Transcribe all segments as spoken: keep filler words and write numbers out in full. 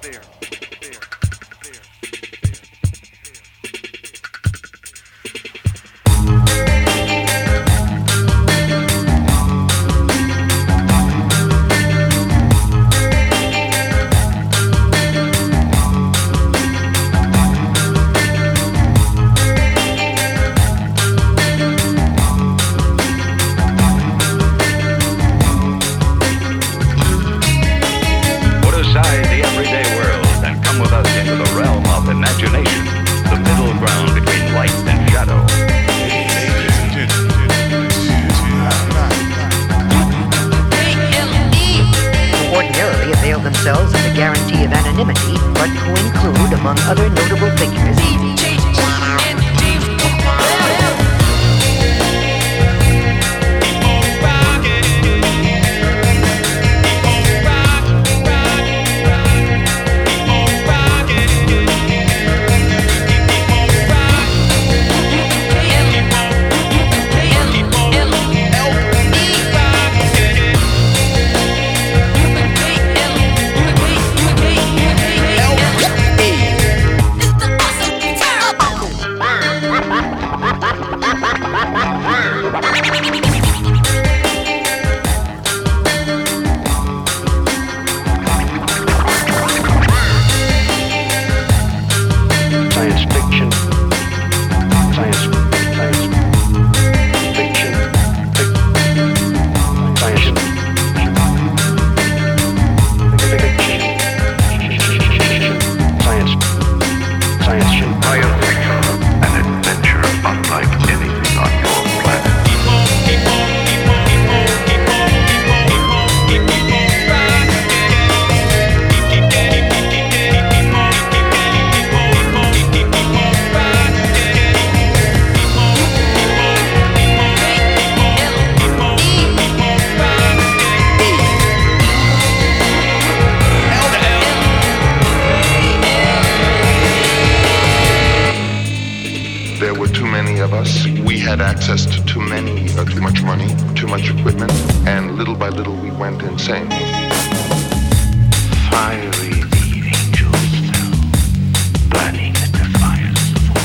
themselves of the guarantee of anonymity, but who include, among other notable figures, access to too many, uh, too much money, too much equipment, and little by little we went insane. Fiery the angels fell, burning at the fires of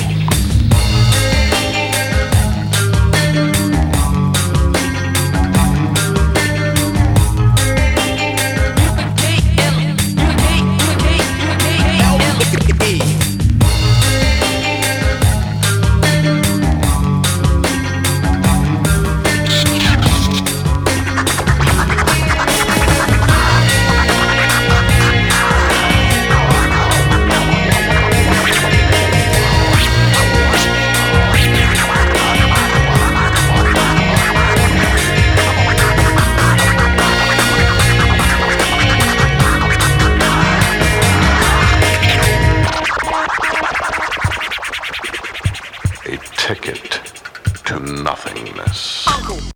ticket to nothingness. Uncle.